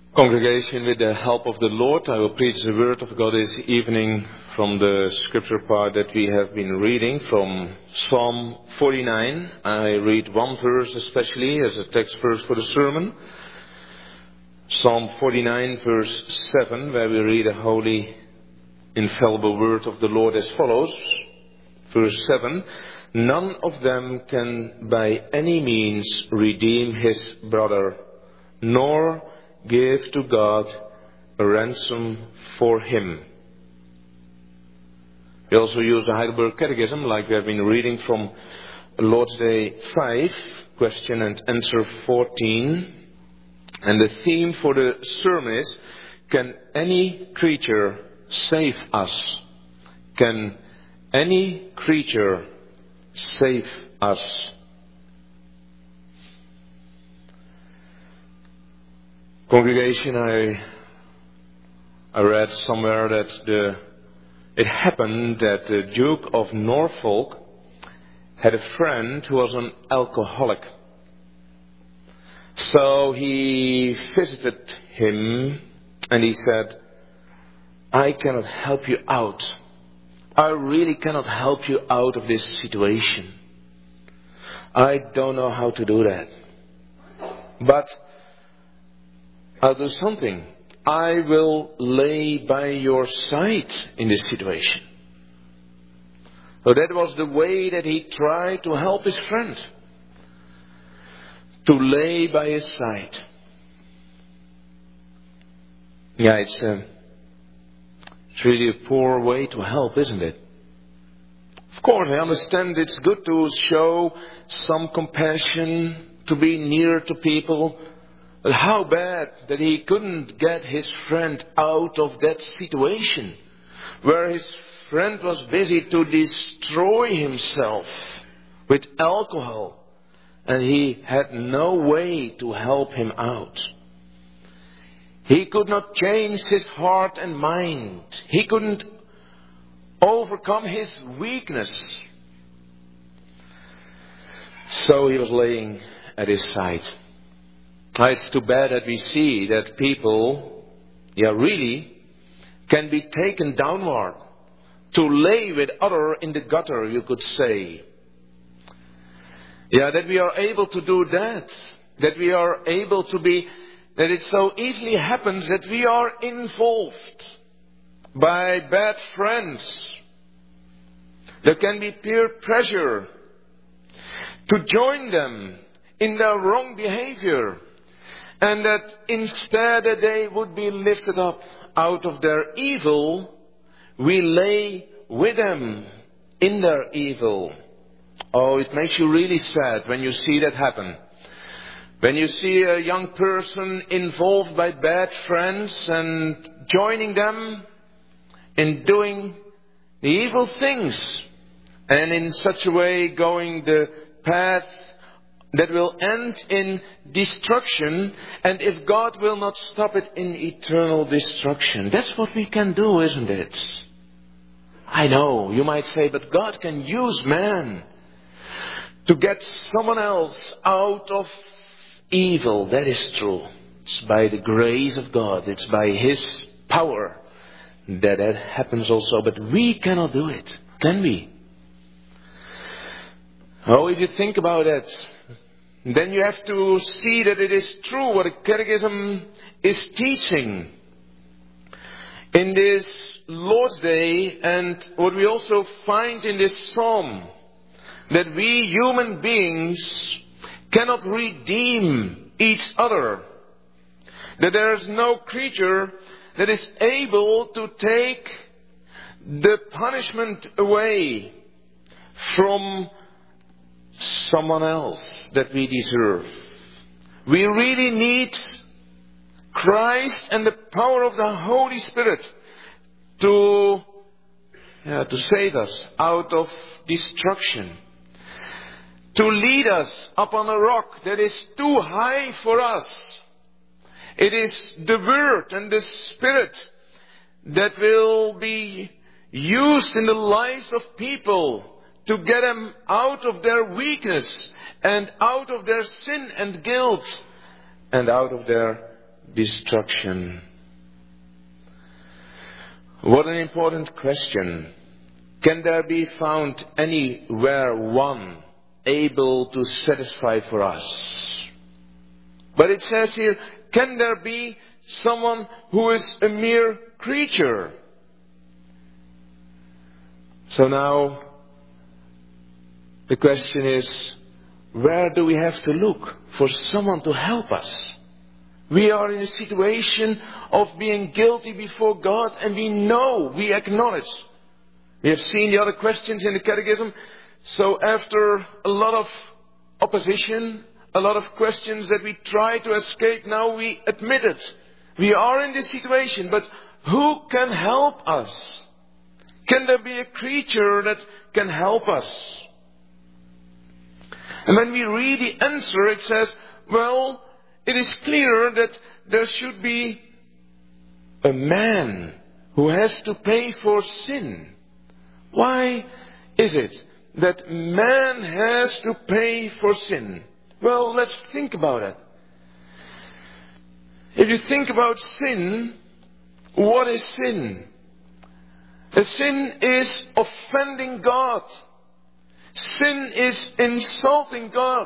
Congregation, with the help of the Lord, I will preach the word of God this evening from the scripture part that we have been reading from Psalm 49. I read one verse especially as a text verse for the sermon. Psalm 49 verse 7, where we read a holy, infallible word of the Lord as follows. Verse 7, none of them can by any means redeem his brother, nor give to God a ransom for him. We also use the Heidelberg Catechism, like we have been reading from Lord's Day 5, question and answer 14. And the theme for the sermon is, can any creature save us? Can any creature save us? Congregation, I read somewhere that it happened that the Duke of Norfolk had a friend who was an alcoholic. So he visited him and he said, I cannot help you out. I really cannot help you out of this situation. I don't know how to do that. But I'll do something. I will lay by your side in this situation. So that was the way that he tried to help his friend. To lay by his side. Yeah, it's really a poor way to help, isn't it? Of course, I understand it's good to show some compassion, to be near to people. But how bad that he couldn't get his friend out of that situation where his friend was busy to destroy himself with alcohol and he had no way to help him out. He could not change his heart and mind. He couldn't overcome his weakness. So he was laying at his side. It's too bad that we see that people, really can be taken downward to lay with other in the gutter, you could say. That we are able to do that. That we are able to be, that it so easily happens that we are involved by bad friends. There can be peer pressure to join them in their wrong behavior. And that instead that they would be lifted up out of their evil, we lay with them in their evil. Oh, it makes you really sad when you see that happen. When you see a young person involved by bad friends and joining them in doing the evil things. And in such a way going the path that will end in destruction, and if God will not stop it, in eternal destruction. That's what we can do, isn't it? I know, you might say, but God can use man to get someone else out of evil. That is true. It's by the grace of God. It's by His power that happens also. But we cannot do it, can we? Oh, if you think about it, then you have to see that it is true what the Catechism is teaching in this Lord's Day, and what we also find in this psalm, that we human beings cannot redeem each other. That there is no creature that is able to take the punishment away from someone else that we deserve. We really need Christ and the power of the Holy Spirit to save us out of destruction. To lead us upon a rock that is too high for us. It is the Word and the Spirit that will be used in the lives of people to get them out of their weakness and out of their sin and guilt and out of their destruction. What an important question. Can there be found anywhere one able to satisfy for us? But it says here, can there be someone who is a mere creature? So now, the question is, where do we have to look for someone to help us? We are in a situation of being guilty before God, and we acknowledge. We have seen the other questions in the catechism. So after a lot of opposition, a lot of questions that we try to escape, now we admit it. We are in this situation, but who can help us? Can there be a creature that can help us? And when we read the answer, it says, well, it is clear that there should be a man who has to pay for sin. Why is it that man has to pay for sin? Well, let's think about it. If you think about sin, what is sin? A sin is offending God. Sin is insulting God.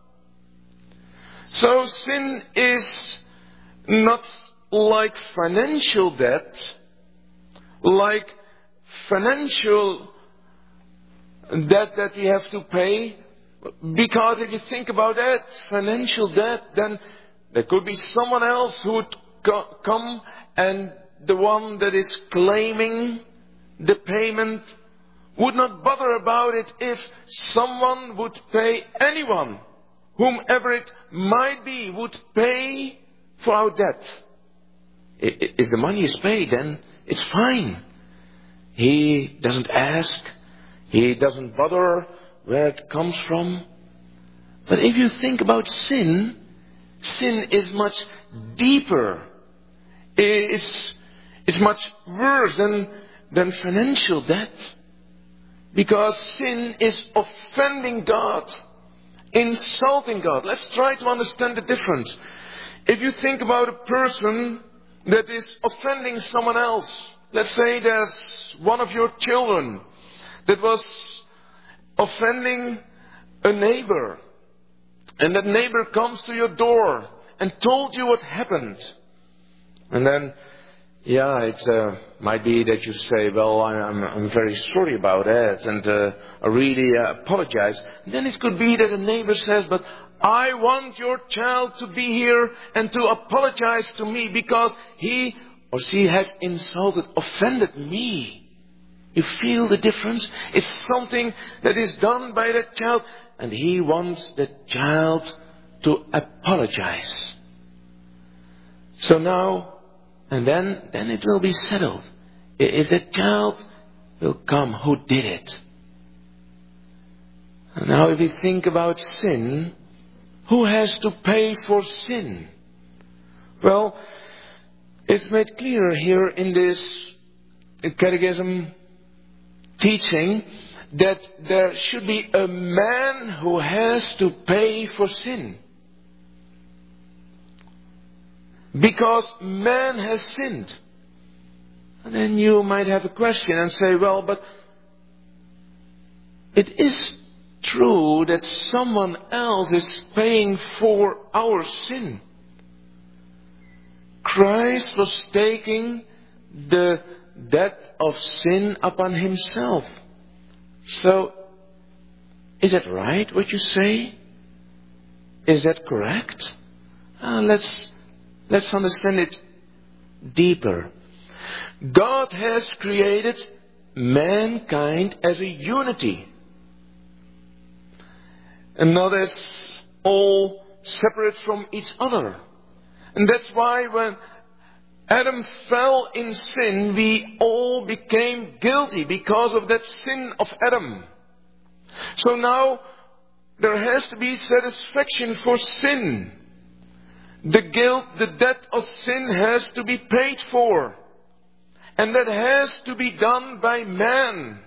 So sin is not like financial debt, like financial debt that we have to pay. Because if you think about that, financial debt, then there could be someone else who would come, and the one that is claiming the payment would not bother about it if someone would pay, anyone, whomever it might be, would pay for our debt. If the money is paid, then it's fine. He doesn't ask. He doesn't bother where it comes from. But if you think about sin, sin is much deeper. It's much worse than financial debt. Because sin is offending God, insulting God. Let's try to understand the difference. If you think about a person that is offending someone else, let's say there's one of your children that was offending a neighbor, and that neighbor comes to your door and told you what happened. And then, it might be that you say, well, I'm very sorry about that, and I really apologize. And then it could be that a neighbor says, but I want your child to be here and to apologize to me because he or she has offended me. You feel the difference? It's something that is done by that child, and he wants the child to apologize. So now, and then it will be settled. If the child will come, who did it? And now if we think about sin, who has to pay for sin? Well, it's made clear here in this catechism teaching that there should be a man who has to pay for sin. Because man has sinned. And then you might have a question and say, well, but it is true that someone else is paying for our sin. Christ was taking the debt of sin upon himself. So, is that right what you say? Is that correct? Let's understand it deeper. God has created mankind as a unity. And not as all separate from each other. And that's why when Adam fell in sin, we all became guilty because of that sin of Adam. So now there has to be satisfaction for sin. The guilt, the debt of sin has to be paid for. And that has to be done by man.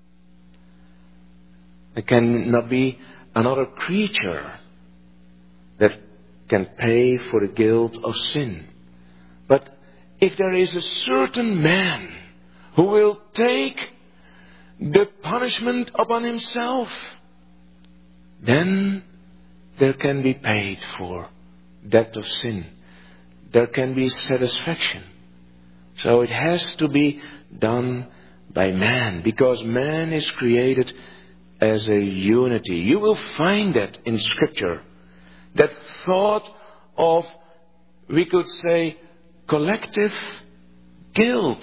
There cannot be another creature that can pay for the guilt of sin. if there is a certain man who will take the punishment upon himself, then there can be paid for debt of sin. There can be satisfaction. So it has to be done by man, because man is created as a unity. You will find that in Scripture. That thought of, we could say, collective guilt.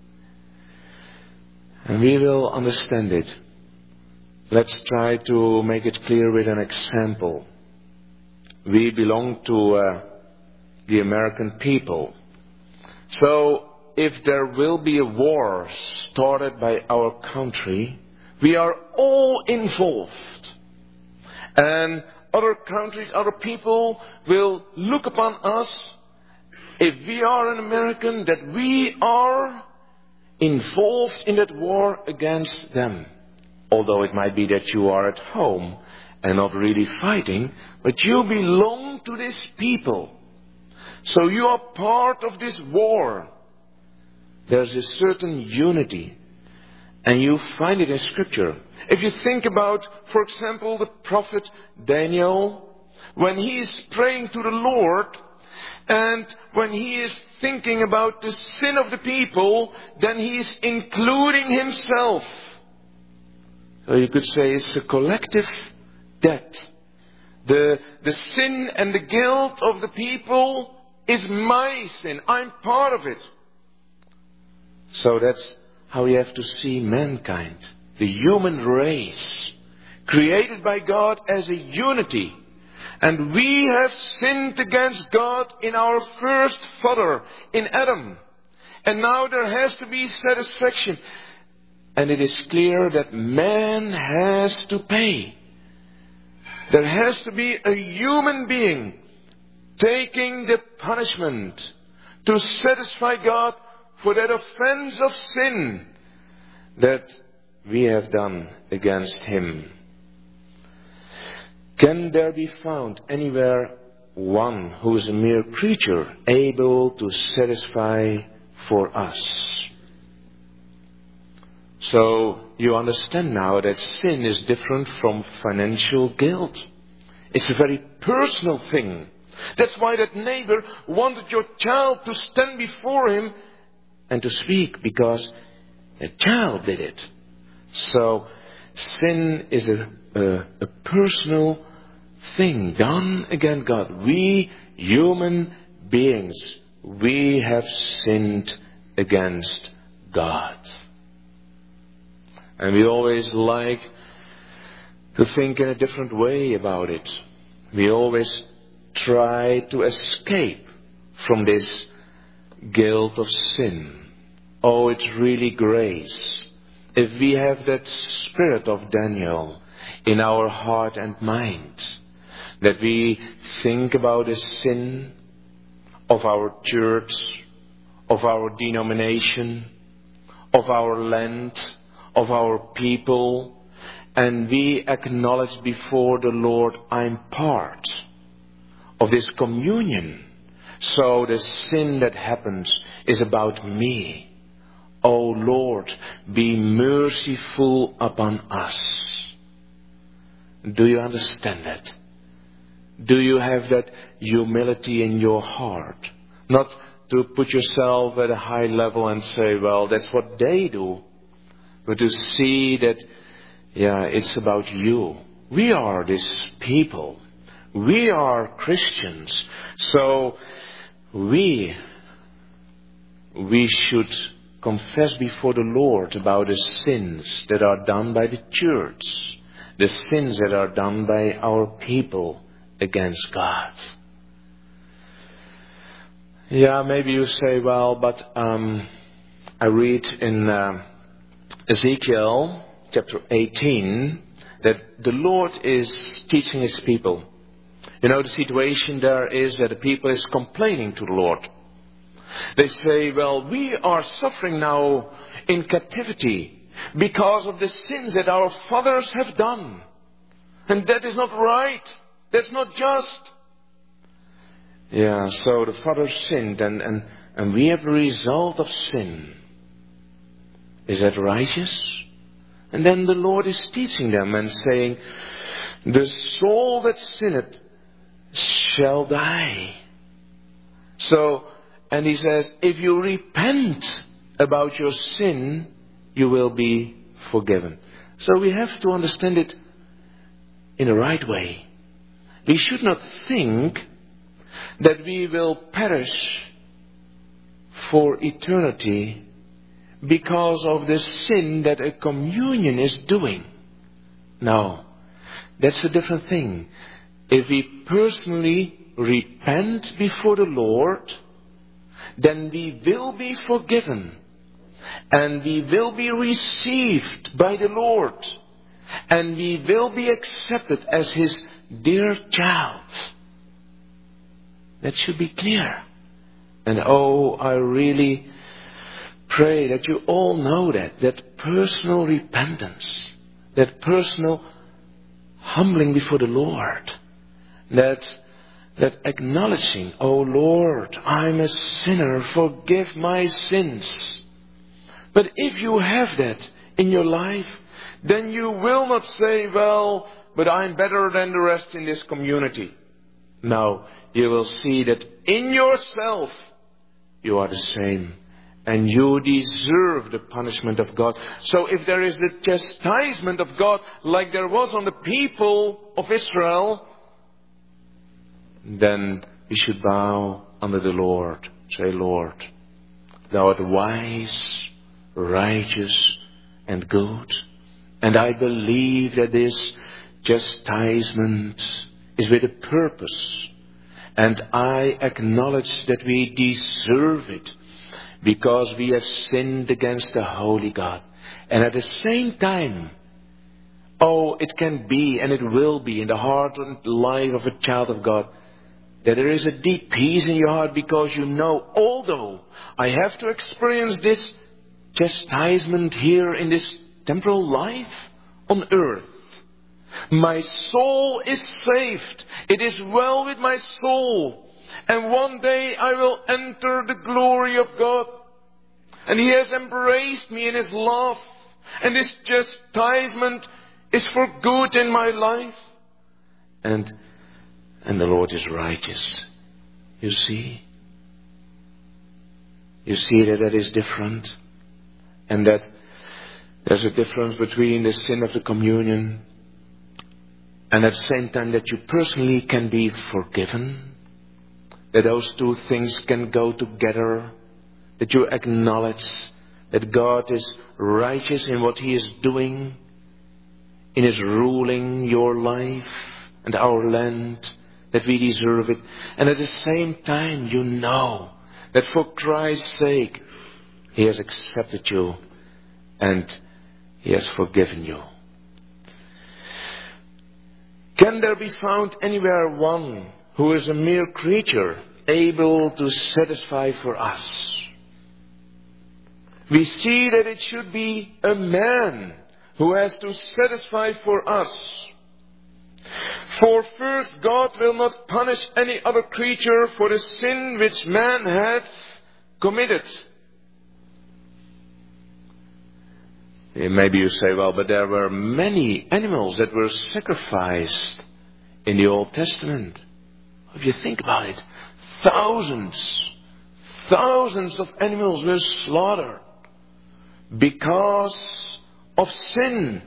And we will understand it. Let's try to make it clear with an example. We belong to the American people. So, if there will be a war started by our country, we are all involved. And other countries, other people will look upon us, if we are an American, that we are involved in that war against them. Although it might be that you are at home and not really fighting, but you belong to these people. So you are part of this war. There's a certain unity. And you find it in Scripture. If you think about, for example, the prophet Daniel, when he is praying to the Lord, and when he is thinking about the sin of the people, then he is including himself. So you could say it's a collective debt. The sin and the guilt of the people is my sin. I'm part of it. So that's how you have to see mankind, the human race, created by God as a unity. And we have sinned against God in our first father, in Adam. And now there has to be satisfaction. And it is clear that man has to pay. There has to be a human being taking the punishment to satisfy God for that offense of sin that we have done against Him. Can there be found anywhere one who is a mere creature able to satisfy for us? So you understand now that sin is different from financial guilt. It's a very personal thing. That's why that neighbor wanted your child to stand before him and to speak, because a child did it. So sin is a personal thing done against God. We human beings, we have sinned against God. And we always like to think in a different way about it. We always try to escape from this guilt of sin. Oh, it's really grace if we have that spirit of Daniel in our heart and mind, that we think about the sin of our church, of our denomination, of our land, of our people, and we acknowledge before the Lord, I'm part of this communion. So the sin that happens is about me. Oh Lord, be merciful upon us. Do you understand that? Do you have that humility in your heart? Not to put yourself at a high level and say, well, that's what they do. But to see that, it's about you. We are this people. We are Christians. So we should confess before the Lord about the sins that are done by the church, the sins that are done by our people against God. Maybe you say, well, but I read in Ezekiel chapter 18 that the Lord is teaching His people. You know, the situation there is that the people is complaining to the Lord. They say, well, we are suffering now in captivity because of the sins that our fathers have done. And that is not right. That's not just. Yeah, so the father sinned and we have a result of sin. Is that righteous? And then the Lord is teaching them and saying, the soul that sinneth shall die. So, and he says, if you repent about your sin, you will be forgiven. So we have to understand it in the right way. We should not think that we will perish for eternity because of the sin that a communion is doing. No, that's a different thing. If we personally repent before the Lord, then we will be forgiven and we will be received by the Lord and we will be accepted as His dear child. That should be clear. And I really pray that you all know that personal repentance, that personal humbling before the Lord, that acknowledging, oh Lord, I'm a sinner, forgive my sins. But if you have that in your life, then you will not say, well, but I'm better than the rest in this community. No, you will see that in yourself you are the same. And you deserve the punishment of God. So if there is the chastisement of God like there was on the people of Israel, then we should bow under the Lord. Say, Lord, Thou art wise, righteous, and good. And I believe that this chastisement is with a purpose. And I acknowledge that we deserve it because we have sinned against the Holy God. And at the same time, it can be and it will be in the heart and life of a child of God that there is a deep peace in your heart because you know, although I have to experience this chastisement here in this temporal life on earth, my soul is saved. It is well with my soul. And one day I will enter the glory of God. And He has embraced me in His love. And this chastisement is for good in my life. And the Lord is righteous. You see? You see that is different. And that there's a difference between the sin of the communion and at the same time that you personally can be forgiven. That those two things can go together. That you acknowledge that God is righteous in what He is doing. In His ruling your life and our land. That we deserve it. And at the same time you know that for Christ's sake He has accepted you. And He has forgiven you. Can there be found anywhere one who is a mere creature able to satisfy for us? We see that it should be a man who has to satisfy for us. For first, God will not punish any other creature for the sin which man hath committed. Maybe you say, well, but there were many animals that were sacrificed in the Old Testament. If you think about it, thousands of animals were slaughtered because of sin.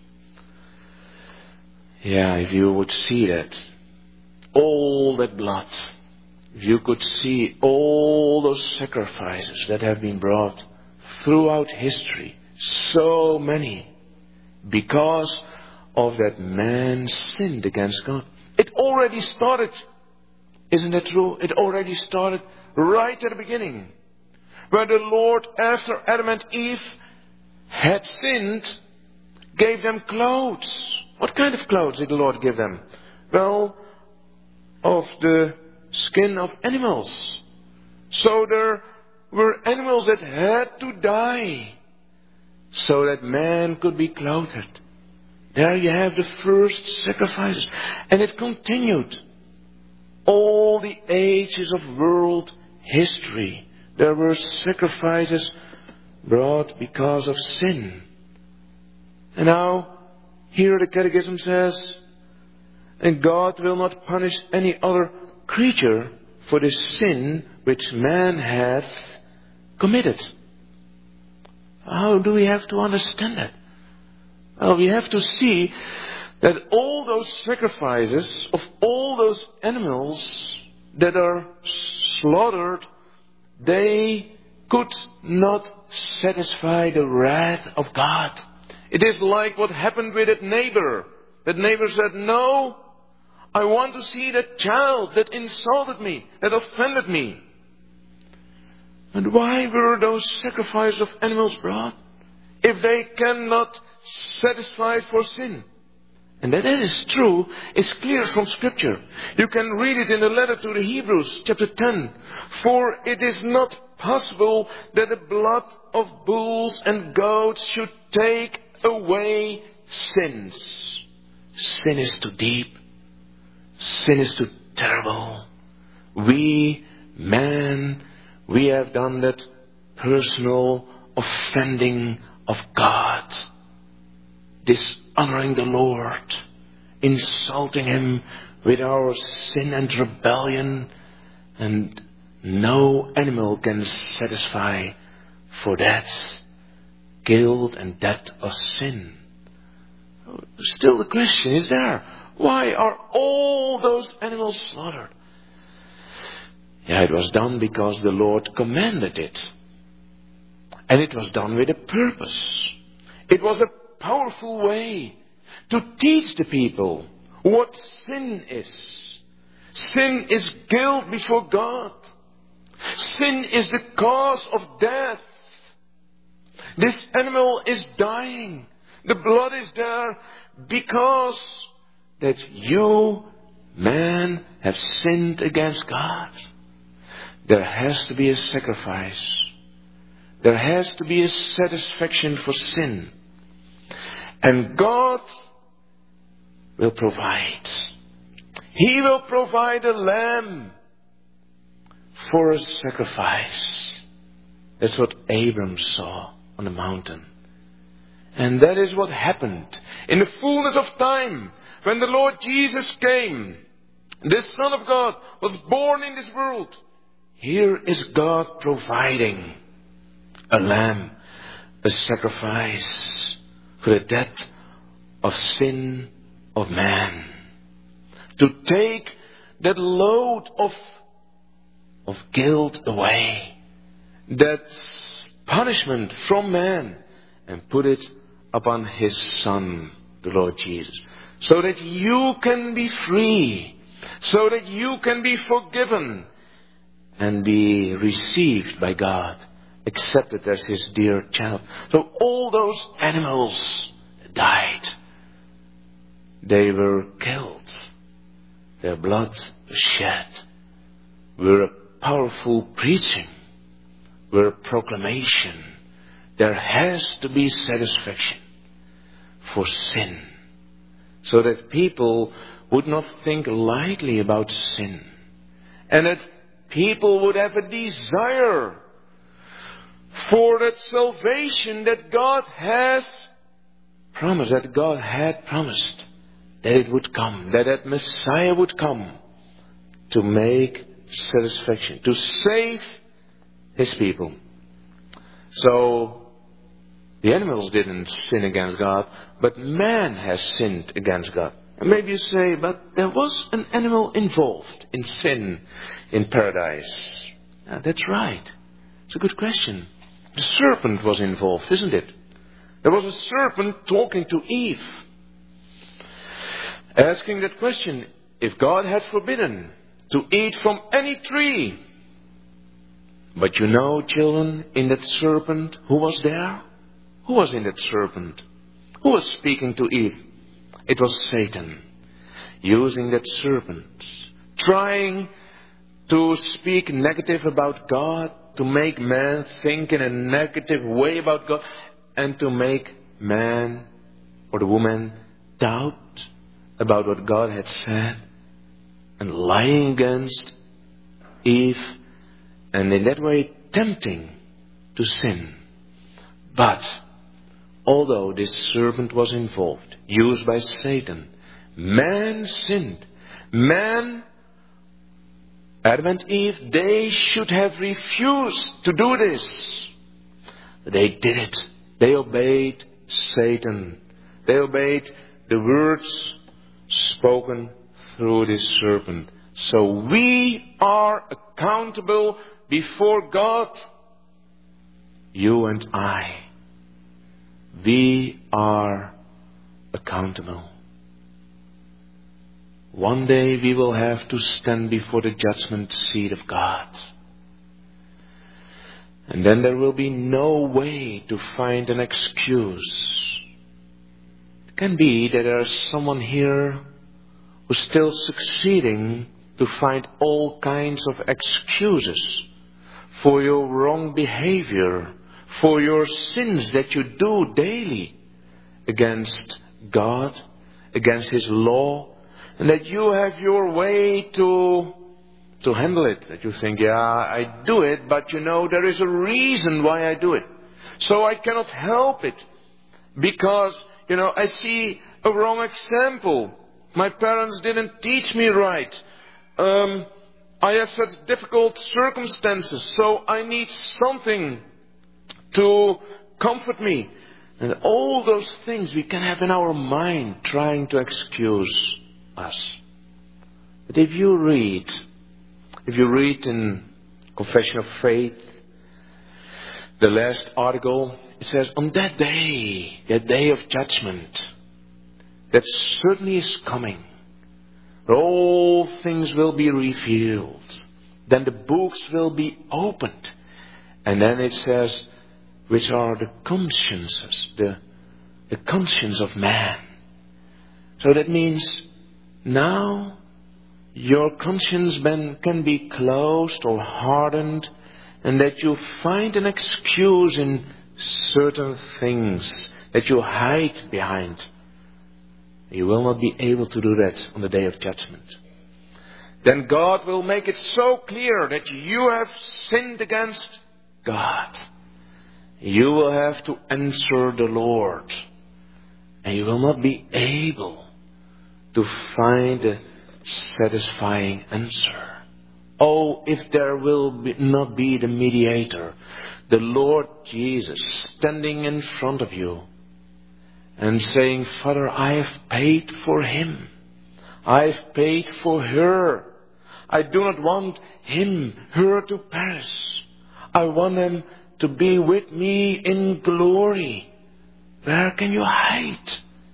Yeah, if you would see that, all that blood, if you could see all those sacrifices that have been brought throughout history, so many, because of that man sinned against God. It already started, isn't that true? It already started right at the beginning, where the Lord, after Adam and Eve had sinned, gave them clothes. What kind of clothes did the Lord give them? Well, of the skin of animals. So there were animals that had to die so that man could be clothed. There you have the first sacrifices. And it continued all all the ages of world history, there were sacrifices brought because of sin. And now, here the Catechism says, and God will not punish any other creature for the sin which man hath committed. How do we have to understand that? Well, we have to see that all those sacrifices of all those animals that are slaughtered, they could not satisfy the wrath of God. It is like what happened with that neighbor. That neighbor said, no, I want to see that child that insulted me, that offended me. And why were those sacrifices of animals brought? If they cannot satisfy for sin. And that is true, is clear from Scripture. You can read it in the letter to the Hebrews, chapter 10. For it is not possible that the blood of bulls and goats should take away sins. Sin is too deep. Sin is too terrible. We, man, we have done that personal offending of God. Dishonoring the Lord. Insulting Him with our sin and rebellion. And no animal can satisfy for that guilt and debt of sin. Still the question is there. Why are all those animals slaughtered? Yeah, it was done because the Lord commanded it. And it was done with a purpose. It was a powerful way to teach the people what sin is. Sin is guilt before God. Sin is the cause of death. This animal is dying. The blood is there because that you, man, have sinned against God. There has to be a sacrifice. There has to be a satisfaction for sin. And God will provide. He will provide a lamb for a sacrifice. That's what Abram saw on the mountain. And that is what happened. In the fullness of time, when the Lord Jesus came, the Son of God was born in this world. Here is God providing a lamb, a sacrifice for the death of sin of man. To take that load of guilt away, that punishment from man, and put it upon His Son, the Lord Jesus. So that you can be free, so that you can be forgiven, and be received by God, accepted as His dear child. So all those animals died. They were killed. Their blood was shed. Were a powerful preaching. Were a proclamation. There has to be satisfaction for sin. So that people would not think lightly about sin. And that people would have a desire for that salvation that God has promised, that God had promised, that it would come, that Messiah would come to make satisfaction, to save His people. So, the animals didn't sin against God, but man has sinned against God. And maybe you say, but there was an animal involved in sin in paradise. Yeah, that's right. It's a good question. The serpent was involved, isn't it? There was a serpent talking to Eve, asking that question, if God had forbidden to eat from any tree. But you know, children, in that serpent, who was there? Who was in that serpent? Who was speaking to Eve? It was Satan, using that serpent, trying to speak negative about God, to make man think in a negative way about God, and to make man or the woman doubt about what God had said, and lying against Eve, and in that way tempting to sin. But although this serpent was involved, used by Satan, man sinned. Man, Adam and Eve, they should have refused to do this. They did it. They obeyed Satan. They obeyed the words spoken through this serpent. So we are accountable before God. You and I. We are accountable. One day we will have to stand before the judgment seat of God. And then there will be no way to find an excuse. It can be that there is someone here who's still succeeding to find all kinds of excuses for your wrong behavior, for your sins that you do daily against God, against His law, and that you have your way to handle it. That you think, yeah, I do it, but there is a reason why I do it. So I cannot help it. Because, I see a wrong example. My parents didn't teach me right. I have such difficult circumstances, so I need something to comfort me. And all those things we can have in our mind trying to excuse us. But if you read in Confession of Faith, the last article, it says, on that day of judgment, that certainly is coming, where all things will be revealed. Then the books will be opened. And then it says, which are the consciences, the conscience of man. So that means now your conscience can be closed or hardened, and that you find an excuse in certain things that you hide behind. You will not be able to do that on the day of judgment. Then God will make it so clear that you have sinned against God. You will have to answer the Lord. And you will not be able to find a satisfying answer. Oh, if there will not be the mediator, the Lord Jesus, standing in front of you and saying, Father, I have paid for him. I have paid for her. I do not want her to perish. I want them to be with me in glory. Where can you hide?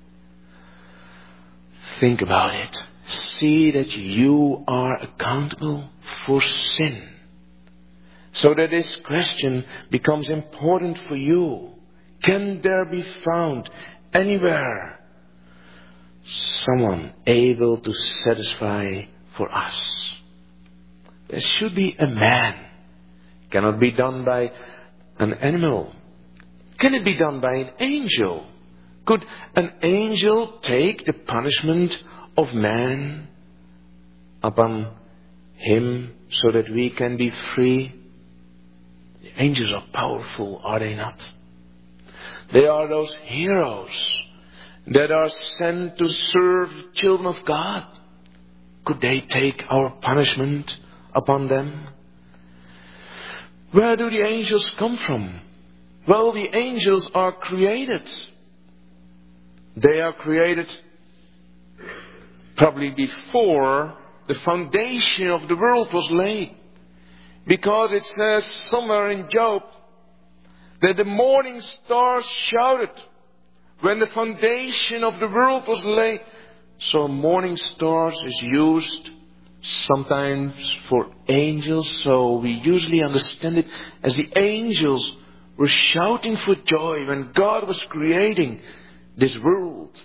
Think about it. See that you are accountable for sin. So that this question becomes important for you. Can there be found anywhere someone able to satisfy for us? There should be a man. It cannot be done by an animal. Can it be done by an angel? Could an angel take the punishment of man upon him so that we can be free? The angels are powerful, are they not? They are those heroes that are sent to serve children of God. Could they take our punishment upon them? Where do the angels come from? Well, the angels are created. They are created probably before the foundation of the world was laid. Because it says somewhere in Job that the morning stars shouted when the foundation of the world was laid. So morning stars is used sometimes for angels. So we usually understand it as the angels were shouting for joy when God was creating this world.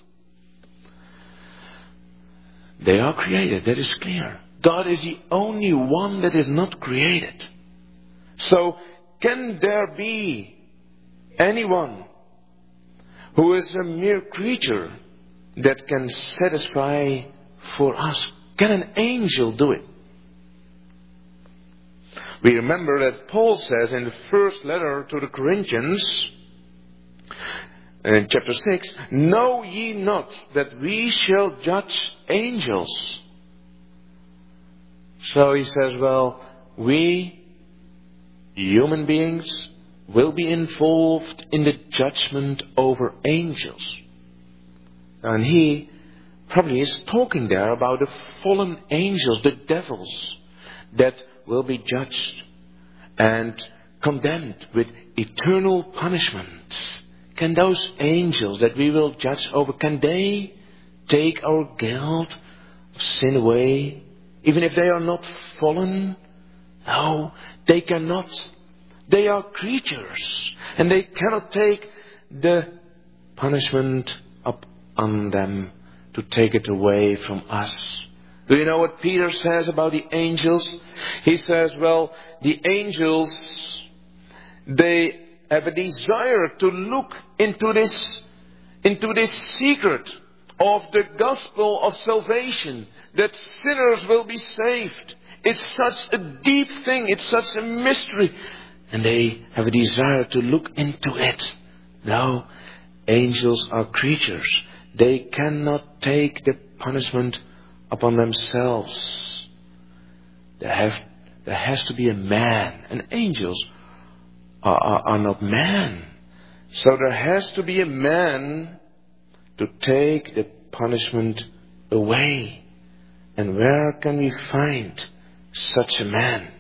They are created, that is clear. God is the only one that is not created. So can there be anyone who is a mere creature that can satisfy for us? Can an angel do it? We remember that Paul says in the first letter to the Corinthians, in chapter 6, know ye not that we shall judge angels? So he says, well, we, human beings, will be involved in the judgment over angels. And he probably is talking there about the fallen angels, the devils, that will be judged and condemned with eternal punishment. Can those angels that we will judge over, can they take our guilt of sin away? Even if they are not fallen? No, they cannot. They are creatures, and they cannot take the punishment up on them to take it away from us. Do you know what Peter says about the angels? He says, well, the angels, they have a desire to look into this secret of the gospel of salvation, that sinners will be saved. It's such a deep thing, it's such a mystery, and they have a desire to look into it. No, angels are creatures. They cannot take the punishment upon themselves. There has to be a man, and angels are not man. So there has to be a man to take the punishment away. And where can we find such a man?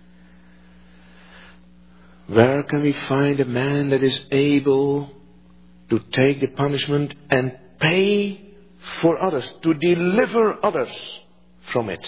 Where can we find a man that is able to take the punishment and pay for others, to deliver others from it?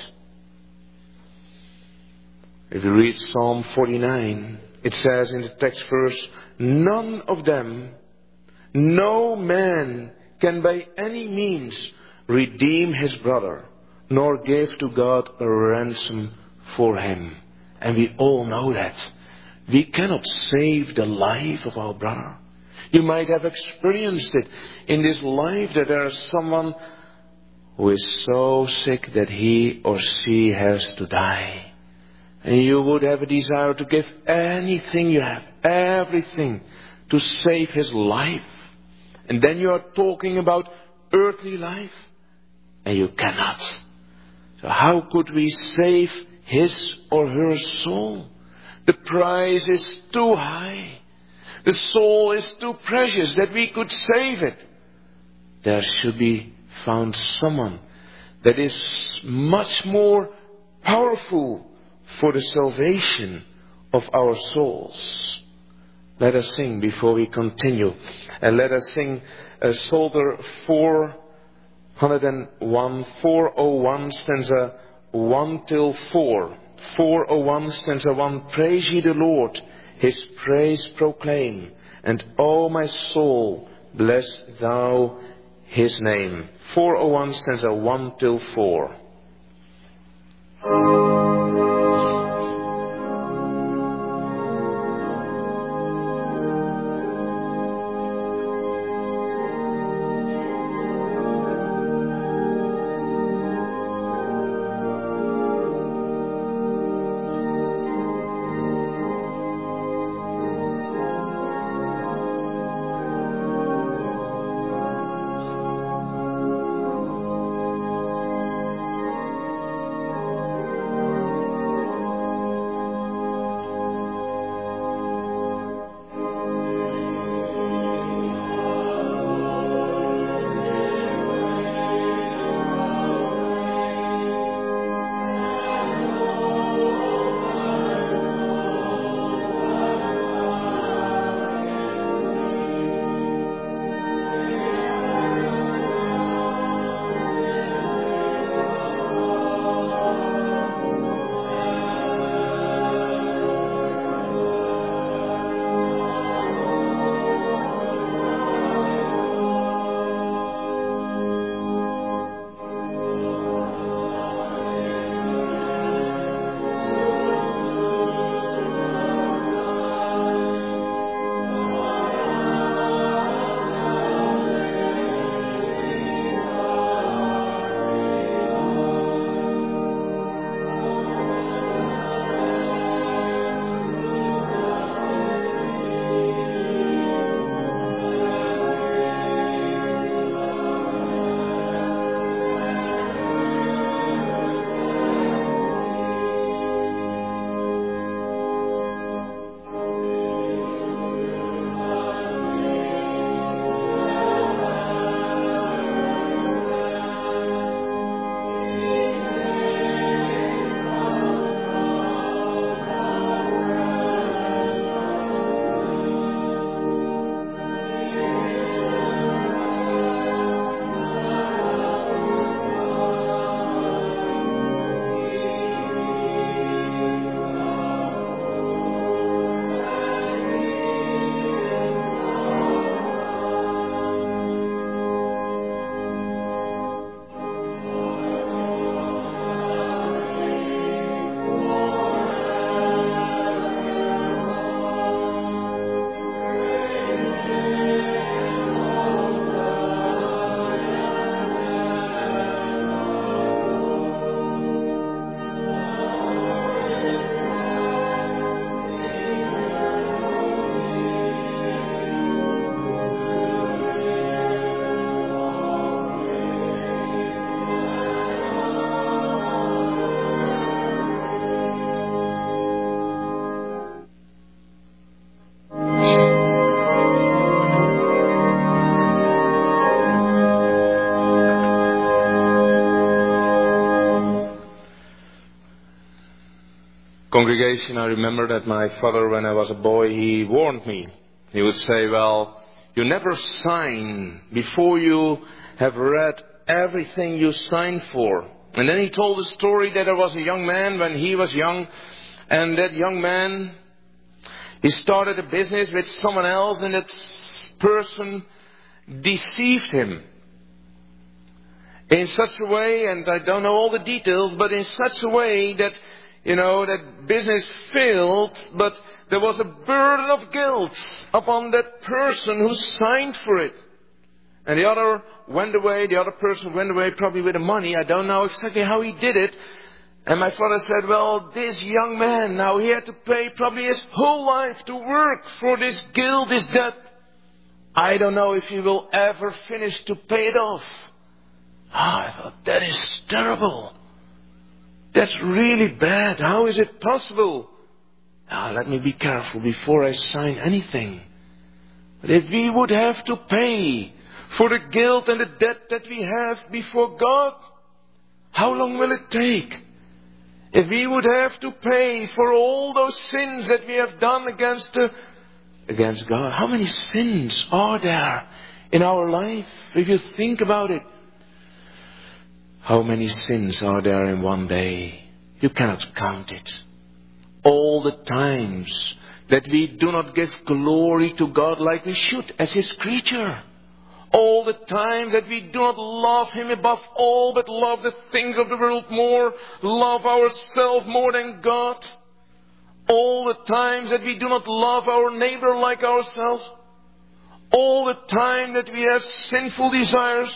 If you read Psalm 49, it says in the text verse, none of them, no man can by any means redeem his brother, nor give to God a ransom for him. And we all know that. We cannot save the life of our brother. You might have experienced it in this life, that there is someone who is so sick that he or she has to die. And you would have a desire to give anything you have, everything, to save his life. And then you are talking about earthly life, and you cannot. So how could we save his or her soul? The price is too high. The soul is too precious that we could save it. There should be found someone that is much more powerful for the salvation of our souls. Let us sing before we continue. And let us sing Psalter 401, 401, stanza 1 till 4. 401, stanza 1. Praise ye the Lord, his praise proclaim, and O my soul, bless thou his name. 401, stanza 1 till 4. congregation, I remember that my father, when I was a boy, he warned me. He would say, well, you never sign before you have read everything you signed for. And then he told a story that there was a young man when he was young, and that young man, he started a business with someone else, and that person deceived him in such a way, and I don't know all the details, but in such a way that, that business failed, but there was a burden of guilt upon that person who signed for it. And the other person went away probably with the money. I don't know exactly how he did it. And my father said, well, this young man, now he had to pay probably his whole life to work for this guilt, this debt. I don't know if he will ever finish to pay it off. I thought, that is terrible. That's really bad. How is it possible? Let me be careful before I sign anything. But if we would have to pay for the guilt and the debt that we have before God, how long will it take? If we would have to pay for all those sins that we have done against God, how many sins are there in our life? If you think about it, how many sins are there in one day? You cannot count it. All the times that we do not give glory to God like we should as His creature. All the times that we do not love Him above all, but love the things of the world more, love ourselves more than God. All the times that we do not love our neighbor like ourselves. All the time that we have sinful desires,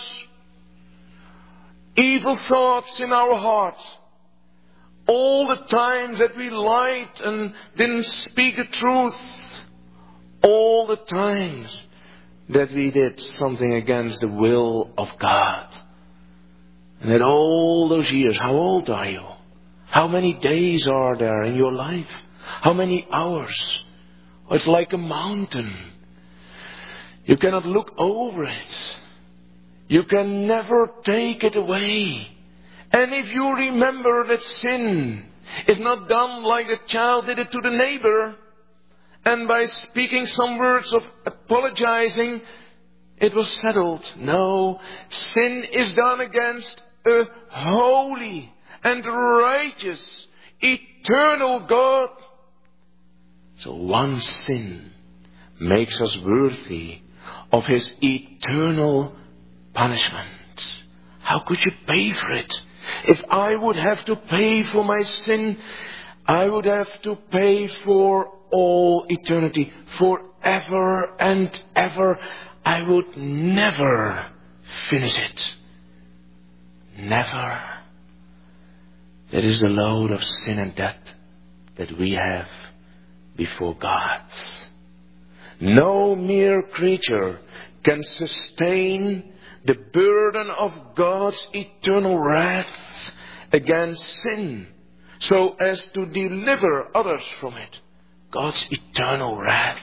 evil thoughts in our hearts. All the times that we lied and didn't speak the truth. All the times that we did something against the will of God. And that all those years, how old are you? How many days are there in your life? How many hours? It's like a mountain. You cannot look over it. You can never take it away. And if you remember that sin is not done like the child did it to the neighbor, and by speaking some words of apologizing, it was settled. No, sin is done against a holy and righteous, eternal God. So one sin makes us worthy of His eternal punishment. How could you pay for it? If I would have to pay for my sin, I would have to pay for all eternity, forever and ever. I would never finish it. Never. That is the load of sin and debt that we have before God. No mere creature can sustain the burden of God's eternal wrath against sin, so as to deliver others from it. God's eternal wrath.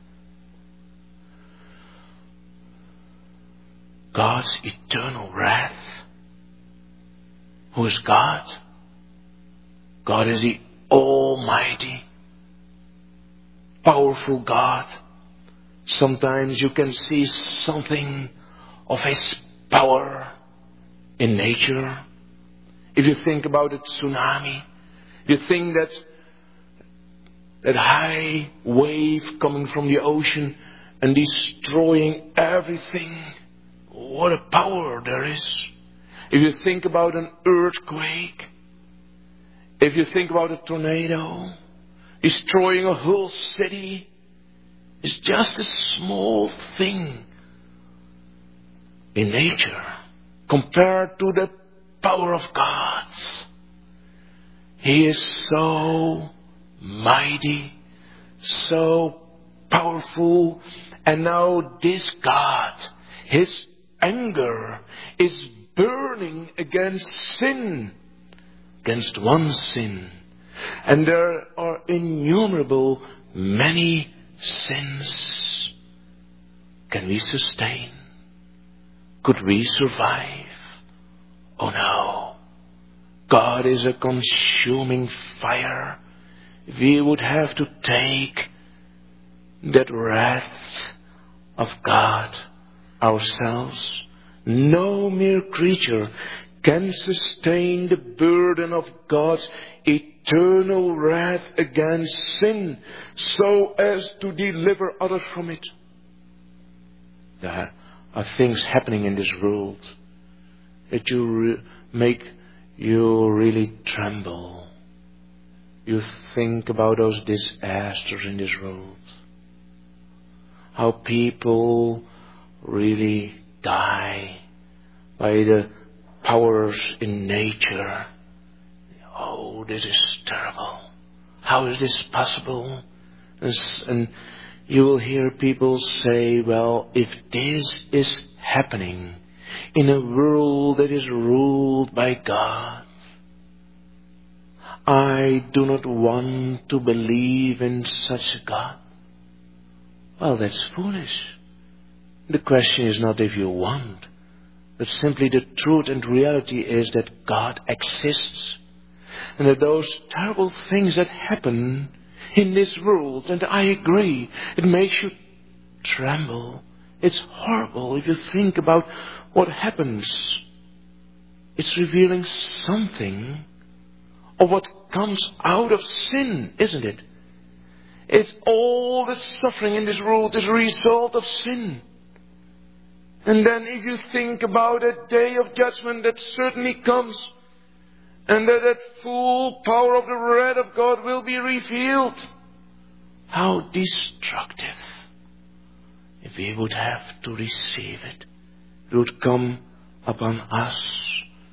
God's eternal wrath. Who is God? God is the Almighty, powerful God. Sometimes you can see something of His power in nature. If you think about a tsunami, you think that high wave coming from the ocean and destroying everything. What a power there is. If you think about an earthquake, if you think about a tornado destroying a whole city, it's just a small thing in nature compared to the power of God. He is so mighty, so powerful, and now this God, His anger is burning against sin, against one sin. And there are innumerable many sins. Can we sustain? Could we survive? Oh no. God is a consuming fire. if we would have to take that wrath of God ourselves. No mere creature can sustain the burden of God's eternal wrath against sin so as to deliver others from it. There are things happening in this world that make you really tremble. You think about those disasters in this world. How people really die by the powers in nature. Oh, this is terrible. How is this possible? And you will hear people say, well, if this is happening in a world that is ruled by God, I do not want to believe in such a God. Well, that's foolish. The question is not if you want, but simply the truth and reality is that God exists. And that those terrible things that happen in this world, and I agree, it makes you tremble. It's horrible if you think about what happens. It's revealing something of what comes out of sin, isn't it? It's all the suffering in this world is a result of sin. And then if you think about a day of judgment that certainly comes, and that full power of the wrath of God will be revealed, how destructive. If we would have to receive it, it would come upon us.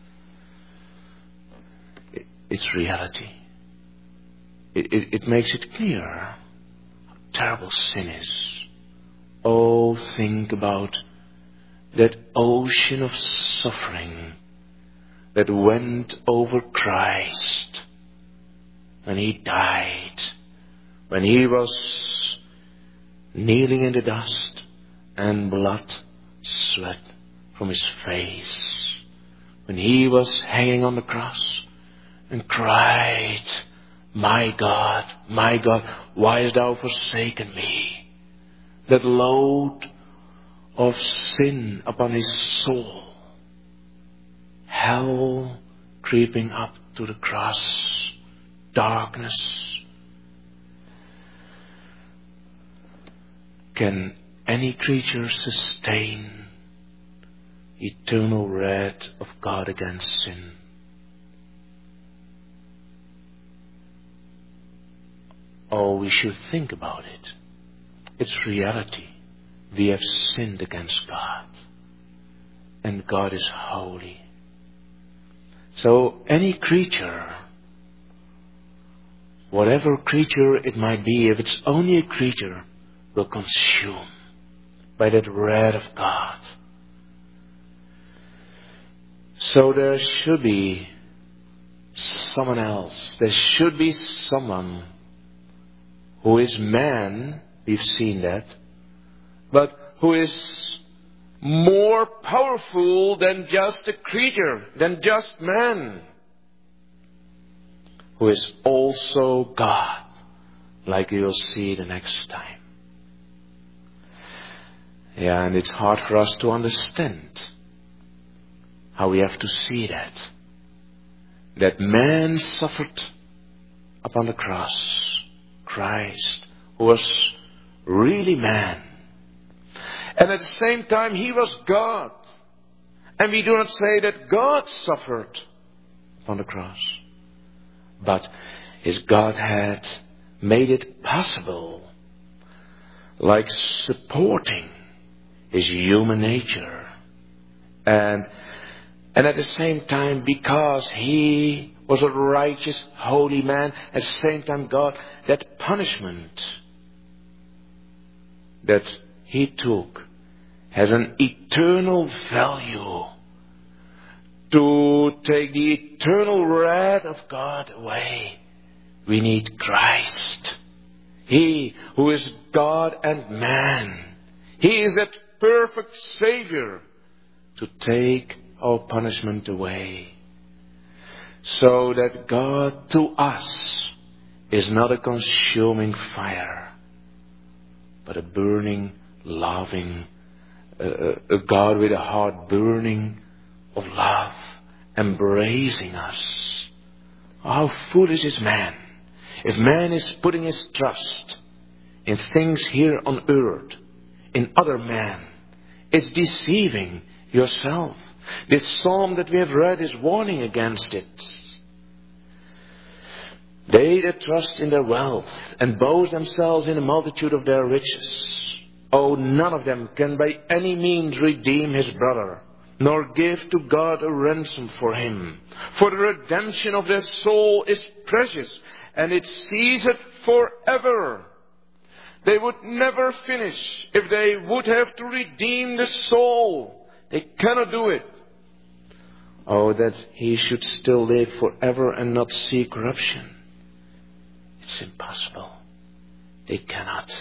It's reality. It makes it clear how terrible sin is. Oh, think about that ocean of suffering that went over Christ when He died, when He was kneeling in the dust and blood sweat from His face, when He was hanging on the cross and cried, my God, why hast thou forsaken me? That load of sin upon His soul. Hell creeping up to the cross. Darkness. Can any creature sustain eternal wrath of God against sin? Oh, we should think about it. It's reality. We have sinned against God. And God is holy. So any creature, whatever creature it might be, if it's only a creature, will consume by that wrath of God. So there should be someone else. There should be someone who is man, we've seen that, but who is more powerful than just a creature, than just man, who is also God, like you'll see the next time. Yeah, and it's hard for us to understand how we have to see that man suffered upon the cross, Christ, who was really man. And at the same time, He was God. And we do not say that God suffered upon the cross. But His Godhead made it possible, like supporting His human nature. And at the same time, because He was a righteous, holy man, at the same time God, that punishment that He took has an eternal value to take the eternal wrath of God away. We need Christ. He who is God and man. He is that perfect Savior to take our punishment away. So that God to us is not a consuming fire, but a burning, loving, a God with a heart burning of love, embracing us. How foolish is man if man is putting his trust in things here on earth, in other men. It's deceiving yourself. This psalm that we have read is warning against it. They that trust in their wealth and boast themselves in the multitude of their riches. Oh, none of them can by any means redeem his brother, nor give to God a ransom for him. For the redemption of their soul is precious, and it ceaseth forever. They would never finish if they would have to redeem the soul. They cannot do it. Oh, that he should still live forever and not see corruption. It's impossible. They cannot.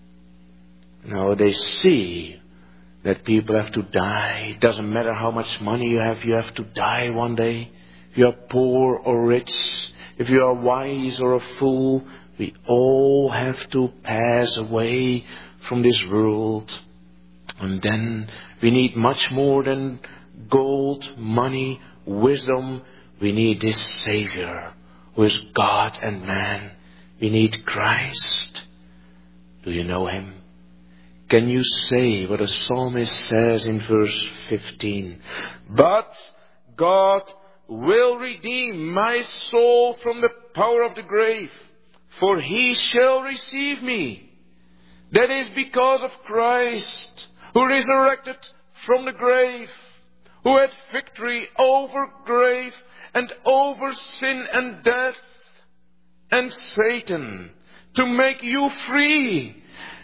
No, they see that people have to die. It doesn't matter how much money you have to die one day. If you are poor or rich, if you are wise or a fool, we all have to pass away from this world. And then we need much more than gold, money, wisdom. We need this Savior who is God and man. We need Christ. Do you know him? Can you say what the psalmist says in verse 15? But God will redeem my soul from the power of the grave, for he shall receive me. That is because of Christ, who resurrected from the grave, who had victory over grave and over sin and death and Satan, to make you free,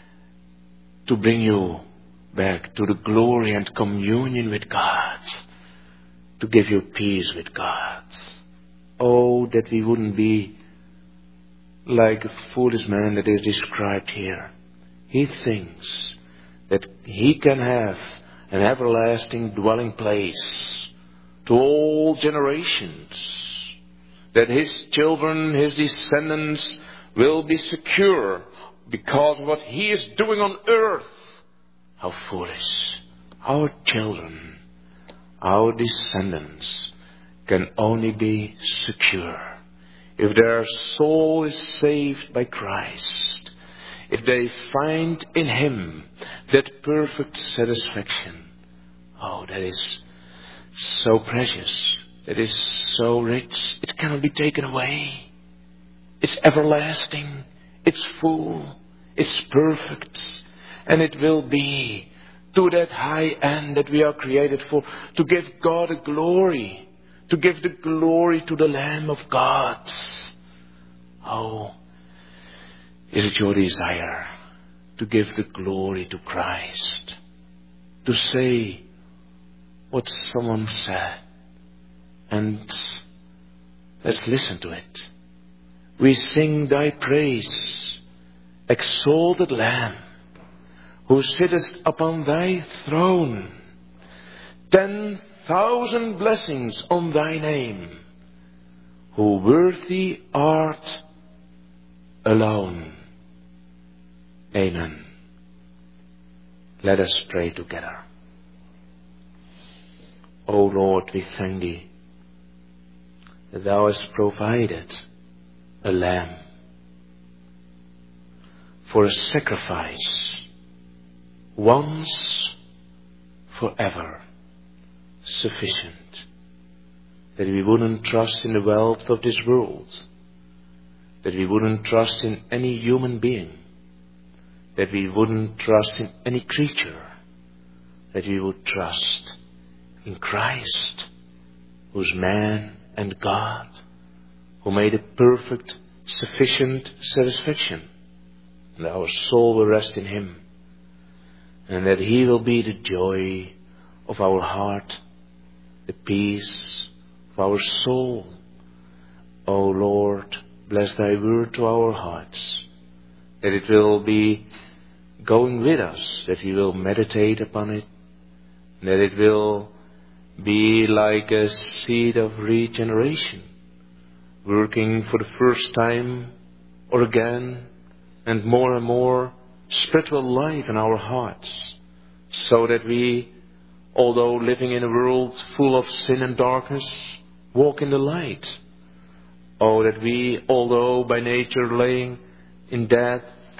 to bring you back to the glory and communion with God, to give you peace with God. Oh, that we wouldn't be like a foolish man that is described here. He thinks that he can have an everlasting dwelling place to all generations, that his children, his descendants will be secure because of what he is doing on earth. How foolish. Our children, our descendants can only be secure if their soul is saved by Christ, if they find in him that perfect satisfaction. Oh, that is so precious. That is so rich. It cannot be taken away. It's everlasting. It's full. It's perfect. And it will be to that high end that we are created for, to give God a glory, to give the glory to the Lamb of God. Oh, is it your desire to give the glory to Christ? To say what someone said, and let's listen to it. We sing thy praise, exalted Lamb, who sittest upon thy throne. 10,000 blessings on thy name, who worthy art alone. Amen. Let us pray together. O Lord, we thank thee that thou hast provided a lamb for a sacrifice once forever sufficient, that we wouldn't trust in the wealth of this world, that we wouldn't trust in any human being, that we wouldn't trust in any creature, that we would trust in Christ, who's man and God, who made a perfect, sufficient satisfaction, and our soul will rest in him, and that he will be the joy of our heart, the peace of our soul. O Lord, bless thy word to our hearts, that it will be going with us, that we will meditate upon it, that it will be like a seed of regeneration, working for the first time or again and more spiritual life in our hearts, so that we, although living in a world full of sin and darkness, walk in the light. Oh, that we, although by nature laying in death,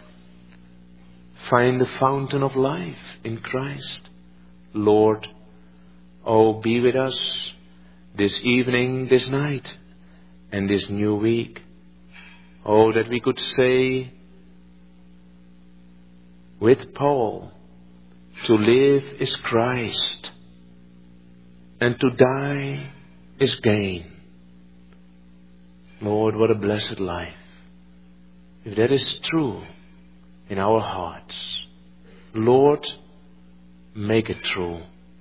find the fountain of life in Christ. Lord, oh, be with us this evening, this night, and this new week. Oh, that we could say with Paul, to live is Christ, and to die is gain. Lord, what a blessed life. If that is true in our hearts, Lord, make it true.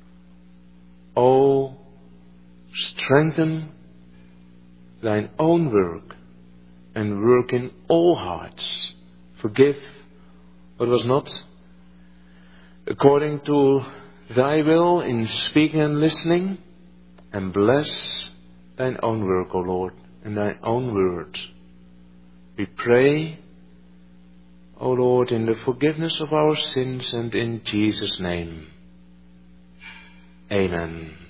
Oh, strengthen thine own work and work in all hearts. Forgive what was not according to thy will in speaking and listening, and bless thine own work, O Lord, and thine own word. We pray, O Lord, in the forgiveness of our sins and in Jesus' name. Amen.